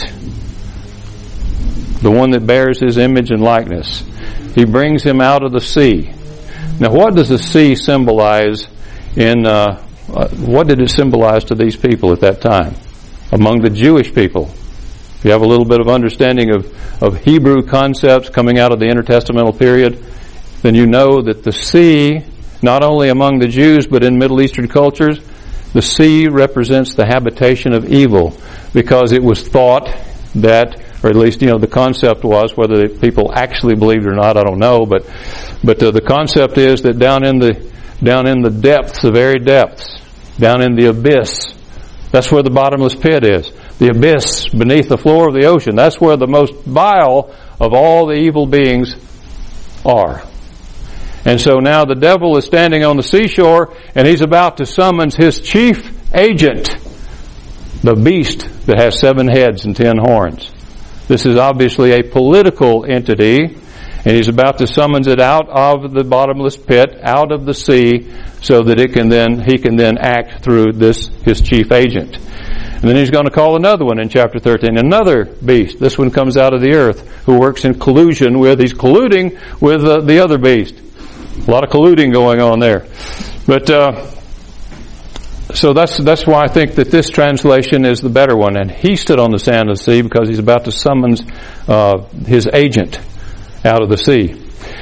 the one that bears his image and likeness. He brings him out of the sea. Now, what does the sea symbolize? What did it symbolize to these people at that time? Among the Jewish people. If you have a little bit of understanding of Hebrew concepts coming out of the intertestamental period, then you know that the sea, not only among the Jews, but in Middle Eastern cultures, the sea represents the habitation of evil, because it was thought that, or at least, the concept was, whether people actually believed it or not, I don't know, but the concept is that down in the depths, the very depths, down in the abyss, that's where the bottomless pit is. The abyss beneath the floor of the ocean. That's where the most vile of all the evil beings are. And so now the devil is standing on the seashore, and he's about to summons his chief agent, the beast that has 7 heads and 10 horns. This is obviously a political entity, and he's about to summons it out of the bottomless pit, out of the sea, so that he can then act through his chief agent. And then he's going to call another one in chapter 13, another beast. This one comes out of the earth, who works in collusion he's colluding with the other beast. A lot of colluding going on there. But, so that's why I think that this translation is the better one. And he stood on the sand of the sea because he's about to summons his agent out of the sea.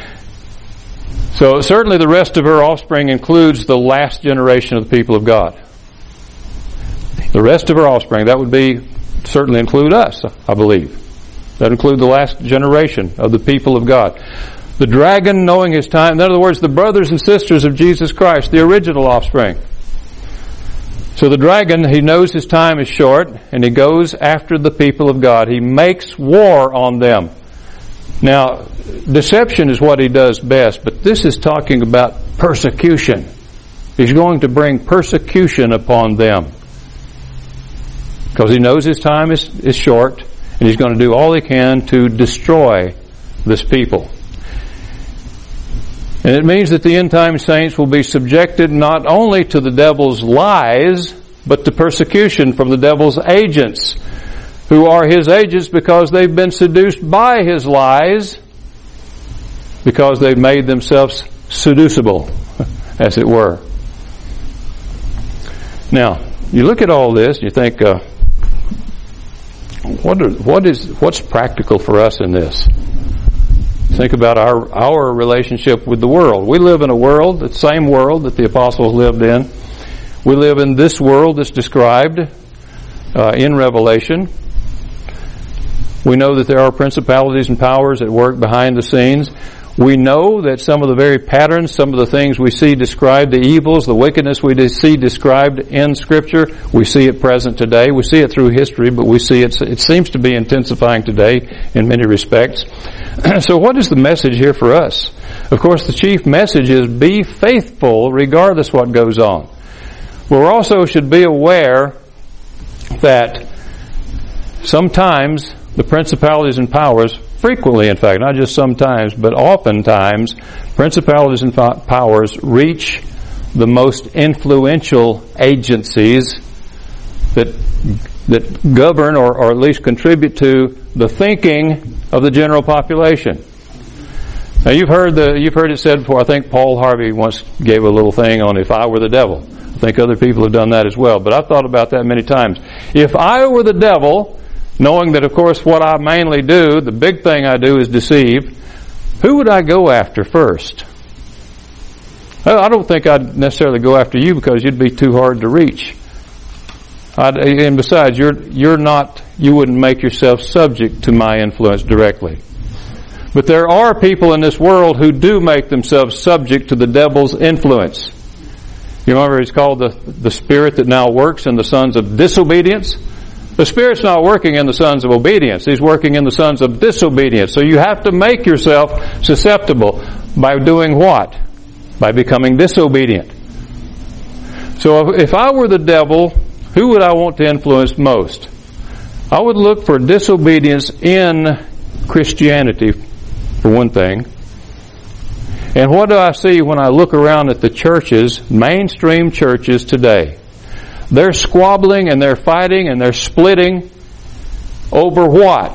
So certainly the rest of her offspring includes the last generation of the people of God. The rest of her offspring, that would certainly include us, I believe. That include the last generation of the people of God. The dragon knowing his time. In other words, the brothers and sisters of Jesus Christ, the original offspring. So the dragon, he knows his time is short, and he goes after the people of God. He makes war on them. Now, deception is what he does best, but this is talking about persecution. He's going to bring persecution upon them. Because he knows his time is short, and he's going to do all he can to destroy this people. And it means that the end-time saints will be subjected not only to the devil's lies, but to persecution from the devil's agents, who are his agents because they've been seduced by his lies, because they've made themselves seducible, as it were. Now, you look at all this and you think, what's practical for us in this? Think about our relationship with the world. We live in a world, the same world that the apostles lived in. We live in this world that's described in Revelation. We know that there are principalities and powers at work behind the scenes. We know that some of the very patterns, some of the things we see described, the evils, the wickedness we see described in Scripture, we see it present today. We see it through history, but we see it seems to be intensifying today in many respects. So what is the message here for us? Of course, the chief message is be faithful regardless what goes on. We also should be aware that sometimes the principalities and powers, frequently in fact, not just sometimes, but oftentimes, principalities and powers reach the most influential agencies that govern or at least contribute to the thinking of the general population. Now you've heard it said before. I think Paul Harvey once gave a little thing on if I were the devil. I think other people have done that as well. But I've thought about that many times. If I were the devil, knowing that of course what I mainly do, the big thing I do is deceive, who would I go after first? I don't think I'd necessarily go after you because you'd be too hard to reach. And besides, you wouldn't make yourself subject to my influence directly. But there are people in this world who do make themselves subject to the devil's influence. You remember it's called the spirit that now works in the sons of disobedience? The Spirit's not working in the sons of obedience. He's working in the sons of disobedience. So you have to make yourself susceptible by doing what? By becoming disobedient. So if I were the devil, who would I want to influence most? I would look for disobedience in Christianity, for one thing. And what do I see when I look around at the churches, mainstream churches today? They're squabbling and they're fighting and they're splitting over what?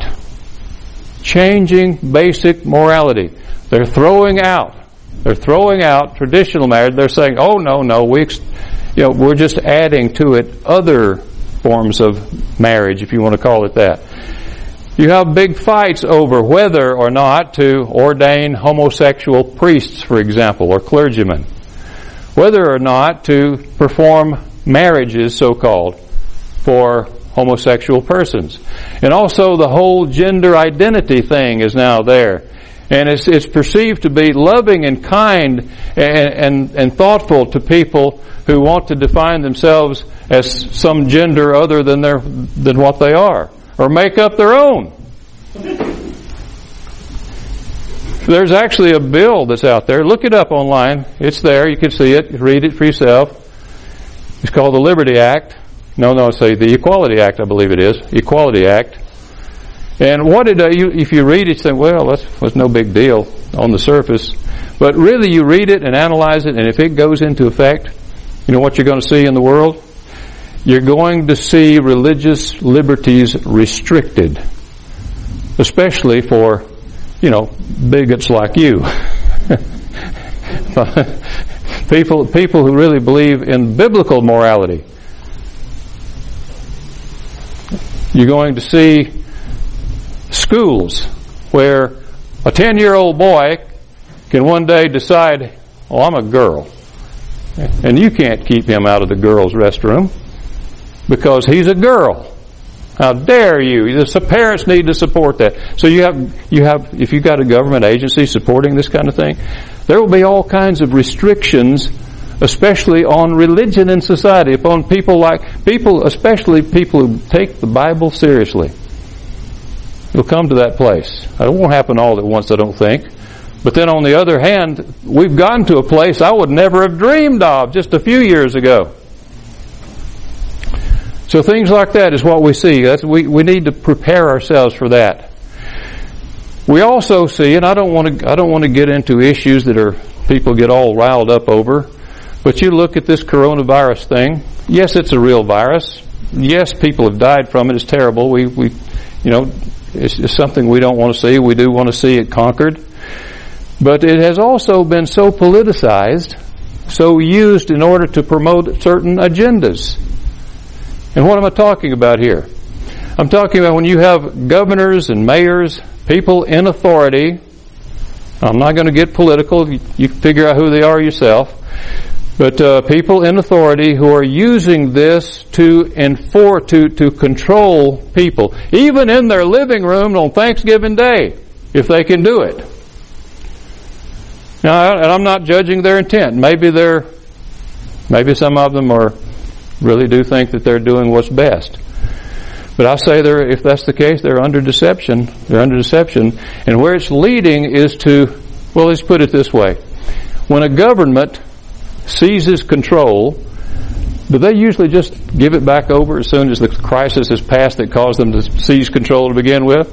Changing basic morality. They're throwing out traditional marriage. They're saying, "Oh no, we're just adding to it other forms of marriage, if you want to call it that." You have big fights over whether or not to ordain homosexual priests, for example, or clergymen. Whether or not to perform marriages, so-called, for homosexual persons. And also the whole gender identity thing is now there. And it's perceived to be loving and kind and thoughtful to people who want to define themselves as some gender other than what they are, or make up their own. There's actually a bill that's out there. Look it up online. It's there. You can see it. Read it for yourself. It's called the Liberty Act. The Equality Act, I believe it is. Equality Act. And if you read it, you think, well, that's no big deal on the surface. But really, you read it and analyze it, and if it goes into effect, you know what you're going to see in the world? You're going to see religious liberties restricted, especially for, bigots like you. People who really believe in biblical morality. You're going to see schools where a 10-year-old boy can one day decide, "Oh, I'm a girl." And you can't keep him out of the girls' restroom because he's a girl. How dare you? The parents need to support that. So you have, if you've got a government agency supporting this kind of thing, there will be all kinds of restrictions, especially on religion in society, upon especially people who take the Bible seriously. It'll come to that place. It won't happen all at once, I don't think. But then on the other hand, we've gotten to a place I would never have dreamed of just a few years ago. So things like that is what we see. We need to prepare ourselves for that. We also see, and I don't want to get into issues that people get all riled up over, but you look at this coronavirus thing. Yes, it's a real virus. Yes, people have died from it. It's terrible. It's something we don't want to see. We do want to see it conquered. But it has also been so politicized, so used in order to promote certain agendas. And what am I talking about here? I'm talking about when you have governors and mayors, people in authority. I'm not going to get political. You can figure out who they are yourself. But people in authority who are using this to control people, even in their living room on Thanksgiving Day, if they can do it. Now, and I'm not judging their intent. Maybe some of them really do think that they're doing what's best. But I say if that's the case, they're under deception. They're under deception. And where it's leading is let's put it this way. When a government seizes control, do they usually just give it back over as soon as the crisis has passed that caused them to seize control to begin with?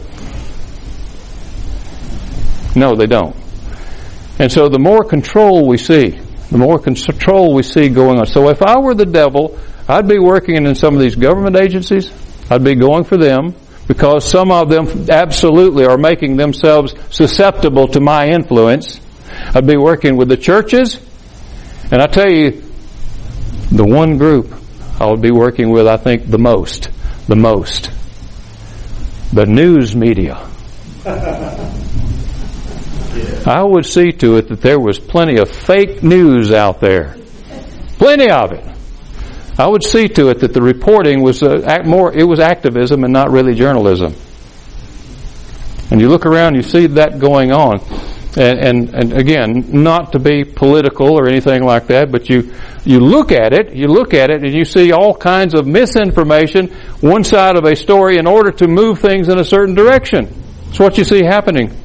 No, they don't. And so the more control we see going on. So if I were the devil, I'd be working in some of these government agencies. I'd be going for them because some of them absolutely are making themselves susceptible to my influence. I'd be working with the churches. And I tell you, the one group I would be working with, I think, the most, the news media. I would see to it that there was plenty of fake news out there. Plenty of it. I would see to it that the reporting was it was activism and not really journalism. And you look around, you see that going on. And again, not to be political or anything like that, but you look at it and you see all kinds of misinformation, one side of a story in order to move things in a certain direction. It's what you see happening.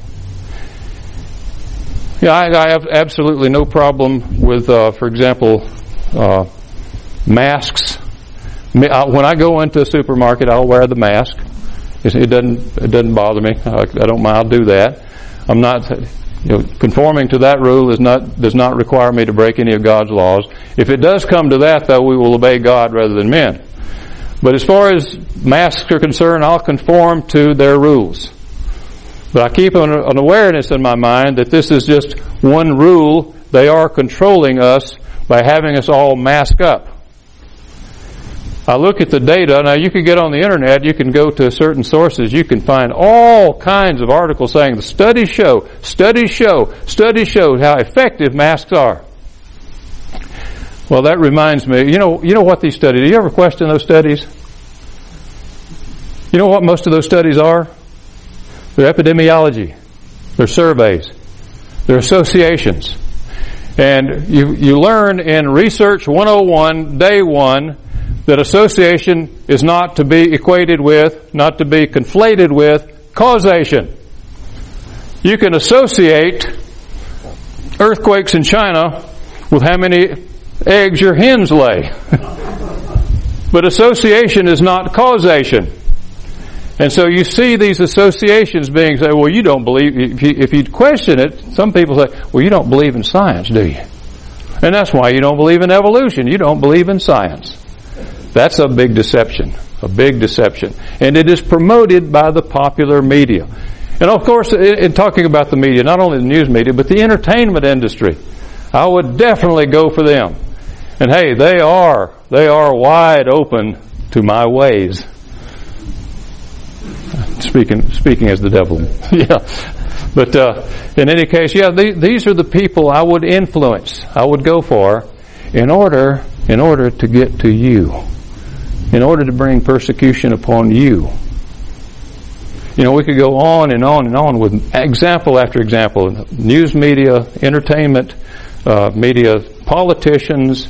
Yeah, I have absolutely no problem with, for example, masks. When I go into a supermarket, I'll wear the mask. It doesn't bother me. I don't mind. I'll do that. I'm not, conforming to that rule does not require me to break any of God's laws. If it does come to that, though, we will obey God rather than men. But as far as masks are concerned, I'll conform to their rules. But I keep an awareness in my mind that this is just one rule. They are controlling us by having us all mask up. I look at the data. Now, you can get on the internet. You can go to certain sources. You can find all kinds of articles saying the studies show how effective masks are. Well, that reminds me. You know what these studies? Do you ever question those studies? You know what most of those studies are? They're epidemiology. They're surveys. They're associations. And you learn in Research 101, Day 1, that association is not to be equated with, not to be conflated with causation. You can associate earthquakes in China with how many eggs your hens lay. But association is not causation. And so you see these associations being said, well, you don't believe, if you question it, some people say, well, you don't believe in science, do you? And that's why you don't believe in evolution. You don't believe in science. That's a big deception. And it is promoted by the popular media. And of course, in talking about the media, not only the news media, but the entertainment industry, I would definitely go for them. And hey, they are wide open to my ways. Speaking as the devil. Yeah. But in any case, these are the people I would influence. I would go for in order to get to you. in order to bring persecution upon you. You know, we could go on and on and on with example after example. News media, entertainment media, politicians,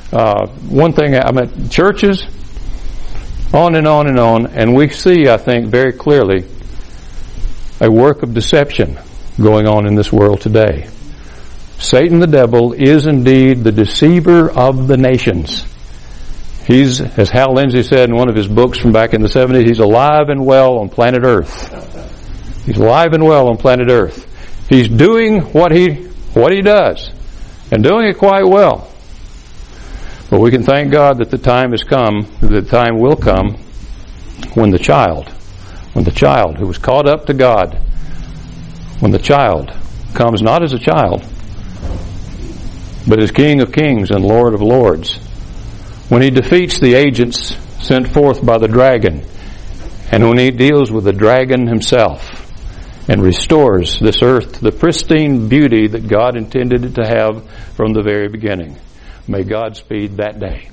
churches, on and on and on. And we see, I think, very clearly a work of deception going on in this world today. Satan the devil is indeed the deceiver of the nations. He's, as Hal Lindsey said in one of his books from back in the 70s, he's alive and well on planet Earth. He's alive and well on planet Earth. He's doing what he does, and doing it quite well. But we can thank God that the time has come, the time will come, when the child who was caught up to God, when the child comes not as a child, but as King of Kings and Lord of Lords, when he defeats the agents sent forth by the dragon, and when he deals with the dragon himself and restores this earth to the pristine beauty that God intended it to have from the very beginning. May God speed that day.